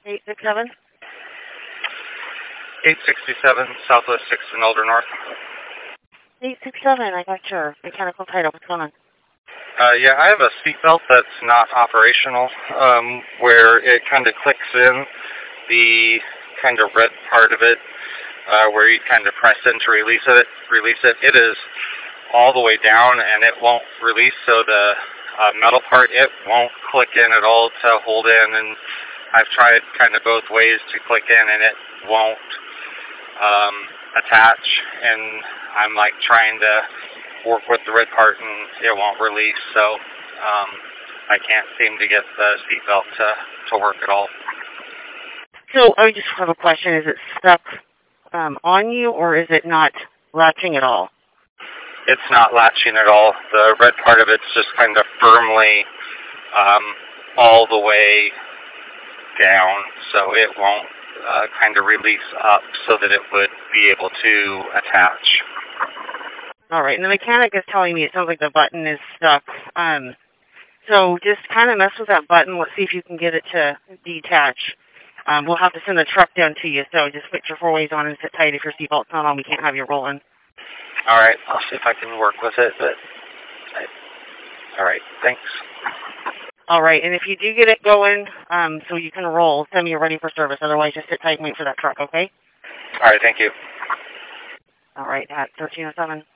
867? 867 Southwest 6th and Elder North. 867, I got your mechanical title. What's going on? Yeah, I have a seatbelt that's not operational, where it kind of clicks in the kind of red part of it, where you kind of press in to release it. It is all the way down, and it won't release, so the metal part, it won't click in at all to hold in, and I've tried kind of both ways to click in, and it won't attach, and I'm like trying to work with the red part, and it won't release, so I can't seem to get the seatbelt to work at all. So I just have a question. Is it stuck on you, or is it not latching at all? It's not latching at all. The red part of it's just kind of firmly all the way down, so it won't kind of release up so that it would be able to attach. All right, and the mechanic is telling me it sounds like the button is stuck. So just kind of mess with that button. Let's see if you can get it to detach. We'll have to send the truck down to you, so just put your 4-ways on and sit tight. If your seatbelt's not on, we can't have you rolling. All right, I'll see if I can work with it, but all right, thanks. All right, and if you do get it going, so you can roll, send me you're ready for service. Otherwise, just sit tight and wait for that truck, okay? All right, thank you. All right, at 1307.